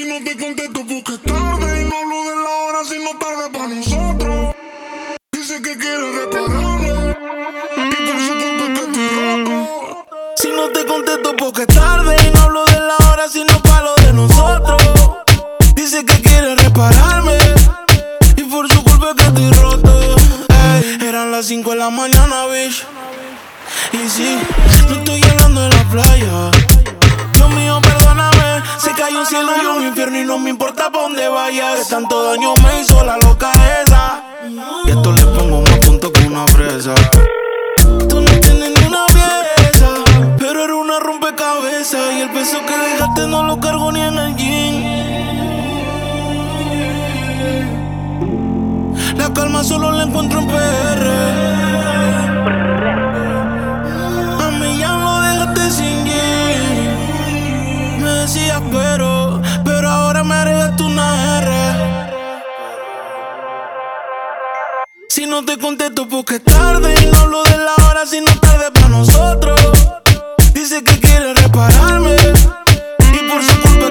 Si no te contesto porque es tarde y no hablo de la hora sino tarde para nosotros. Dice que quiere repararme y por su culpa es que estoy roto. Si no te contesto porque es tarde y no hablo de la hora sino para lo de nosotros. Dice que quiere repararme y por su culpa es que estoy roto. Ey, eran las 5 de la mañana, bitch. Y sí, no estoy hablando de la playa. Dios mío, perdóname. Se cayó un cielo y un infierno y no me importa pa' dónde vayas. Que tanto daño me hizo la loca esa. Y esto le pongo más punto que una fresa. Tú no tienes ni una pieza, pero era una rompecabezas. Y el peso que dejaste no lo cargo ni en el jean. La calma solo la encuentro en PR. Decías pero ahora me agregaste una R. Si no te contesto porque es tarde y no hablo de la hora sino tarde para nosotros. Dice que quiere repararme y por su culpa